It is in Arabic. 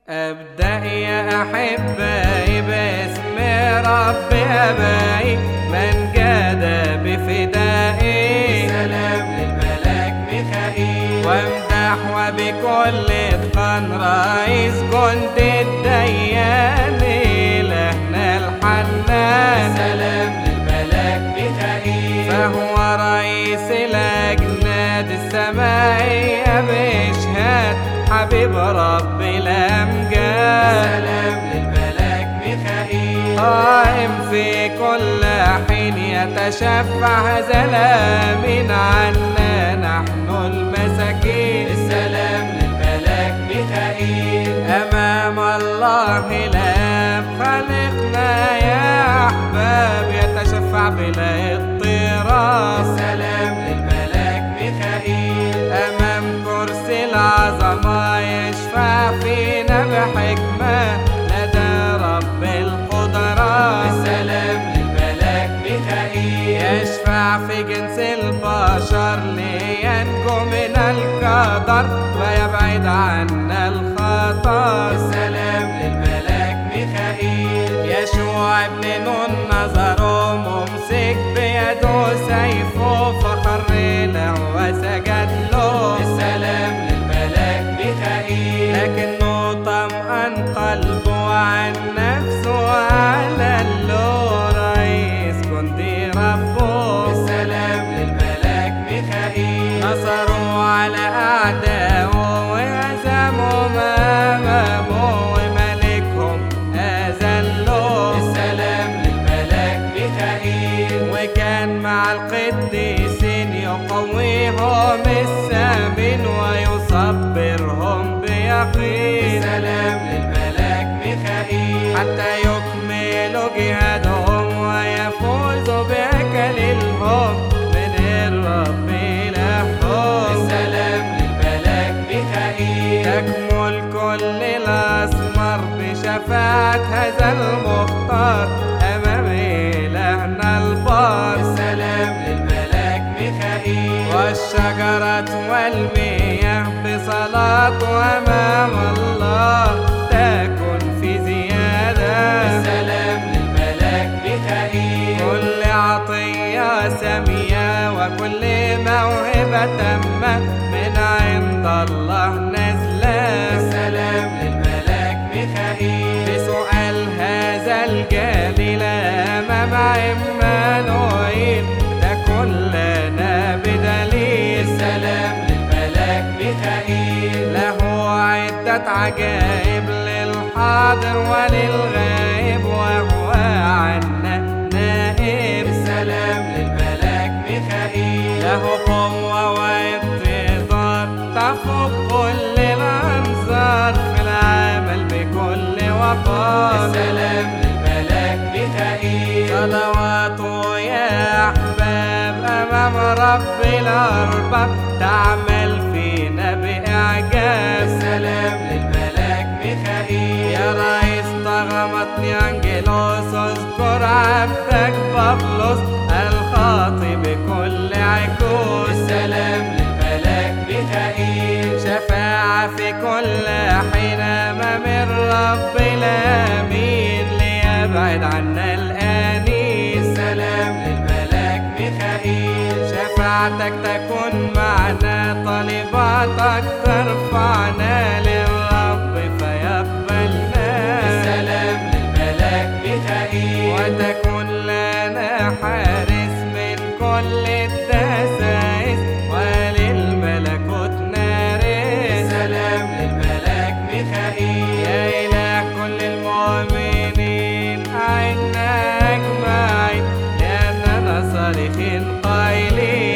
أبدأ يا أحبائي باسم رب أبائي من جاد بفدائي. سلام للملاك ميخائيل وامدح وبكل اتقان رئيس جند الديان إلهنا الحنان. سلام للملاك ميخائيل فهو رئيس الأجناد السمائية بإشهاد حبيب رب الأمجاد. سلام للملاك ميخائيل قائم في كل حين يتشفع زلام عنا نحن المساكين. السلام للملاك ميخائيل أمام الله الآب خلقنا يا أحباب يتشفع بلا اضطراب. السلام للملاك ميخائيل أمام كرسي العظمة يشفع فينا بحكمة لدى رب القدرات. السلام للملاك ميخائيل يشفع في جنس البشر لينجو من القدر ويبعد عنا الخطر. السلام للملاك ميخائيل يشوع ابن نون نظره ممسك بيده سيفه فخر له وسجد له. السلام للملاك ميخائيل لكنه طمأن قلبه عن نفسه وعلى له رئيس جندي ربه. السلام للملاك ميخائيل نصروا على أعدائه وهزموا أمامه وملكهم أذلوا. السلام للملاك ميخائيل وكان مع القديسين يقويهم السامين ويصبرهم بيقين السلام للملاك ميخائيل حتى يكملوا جهادهم ويفوزوا بأكلهم من الرب لهم. السلام للملاك ميخائيل تكمل كل الأسمار بشفاعة هذا المختار أمام إلهنا البار. السلام للملاك ميخائيل والشجرة والمياه بصلاة أمام الله تكن في زيادة. السلام للملاك ميخائيل كل عطية سامية وكل موهبة تامة من عند الله نازلة. السلام للملاك ميخائيل بسؤال هذا الجليل أمام عمانوئيل تكن لنا بدليل. السلام للملاك ميخائيل له عدة عجائب للحاضر وللغائب وهو عنا نائب. السلام للملاك ميخائيل له قوة واقتدار تفوق كل الأنظار في العمل بكل وقار. السلام للملاك ميخائيل صلواته يا أحباب أمام رب الأرباب تعمل فينا بإعجاب. السلام للملاك ميخائيل يا رئيس طغمتني أنجلوس اذكر عبدك بابلوس الخاطي بكل عكوس. السلام للملاك ميخائيل شفاعة في كل حين أمام الرب الأمين ليبعد عنا الآنين. السلام للملاك ميخائيل شفاعتك تكون معنا طالباتك ترفعنا للرب فيقبلنا. السلام للملاك ميخائيل وتكون لنا حارس من كل الدسائس وللملكوت نارس. السلام للملاك ميخائيل يا إله كل المؤمنين أعنا أجمعين لأننا صالحين قائلين